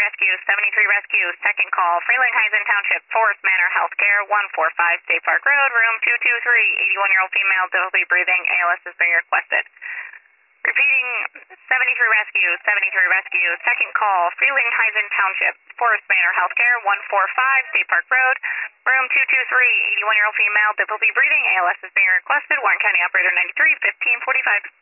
Rescue, 73 Rescue, second call, Frelinghuysen Township, Forest Manor Healthcare, 145 State Park Road, room 223, 81-year-old female, difficulty breathing, ALS is being requested. Repeating, 73 Rescue, 73 Rescue, second call, Frelinghuysen Township, Forest Manor Healthcare, 145 State Park Road, room 223, 81-year-old female, difficulty breathing, ALS is being requested, Warren County Operator 93, 1545.